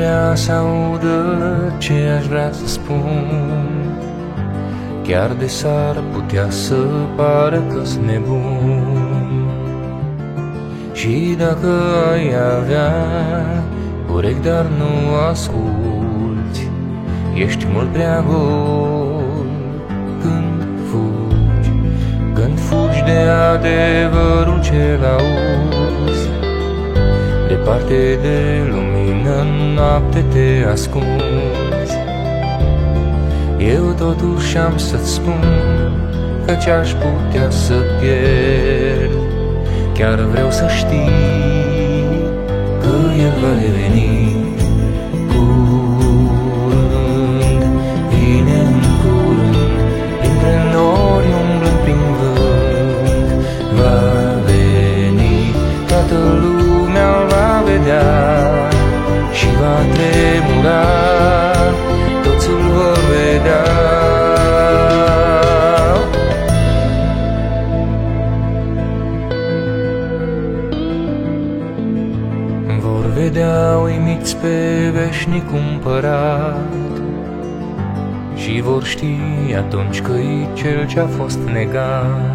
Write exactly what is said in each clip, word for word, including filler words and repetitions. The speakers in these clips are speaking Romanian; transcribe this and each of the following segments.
vrea să audă ce aș vrea să spun. Chiar de s-ar putea să pară că-s nebun. Și dacă ai avea urechi, dar nu asculți, ești mult prea gol când fugi, când fugi de adevărul ce-l auzi. Departe de lumină, în noapte te ascunzi. Eu totuși am să-ți spun că ce-aș putea să pierd. Chiar vreau să știi că el va reveni curând, vine în curând, printre nori umblând prin vânt. Va veni, toată lumea va vedea și va tremura, toți îl vor vedea. Vor vedea uimiți pe veșnic împărat și vor ști atunci că-i cel ce-a fost negat.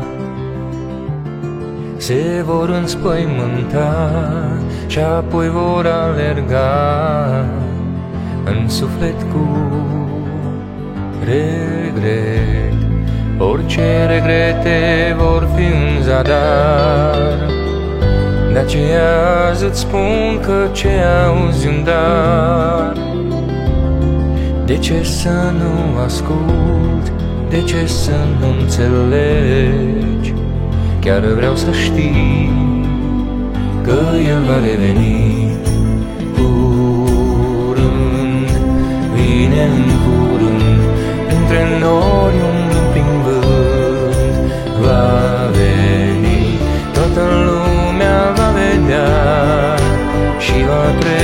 Se vor înspăimânta și apoi vor alerga în suflet cu regret. Orice regrete vor fi în zadar. De aceea azi îți spun că ce auzi un dar. De ce să nu ascult? De ce să nu înțelegi? Chiar vreau să știi că el va reveni curând, vine în curând, între nori umblând prin vânt. Va veni, toată lumea va vedea și va trece.